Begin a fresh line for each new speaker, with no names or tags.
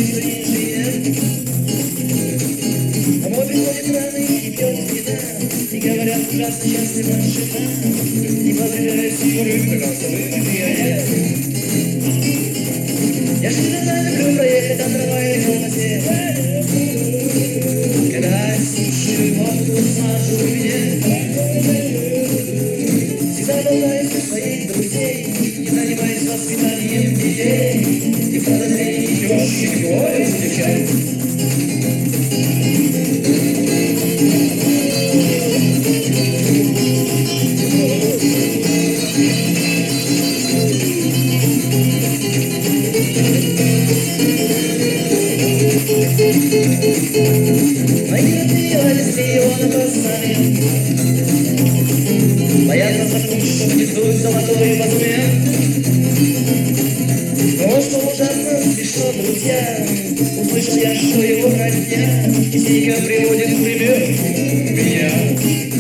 Домой приходит рано и пьет вина, и говорят, ужасно счастлива жена, и поздравляет скорую прекрасную пионер. Я всегда люблю проехать от трамвая к полноте, когда слушаю музыку, смажу меня. Всегда болтаю со своих друзей, не занимаюсь воспитанием детей, и в подозрении тещи двое встречают. Мои родные Леона поставят, боятся заткнуть, что несут золотой документ. Но что ужасно смешно, друзья, услышал я, что его родня частенько приводит в пример меня.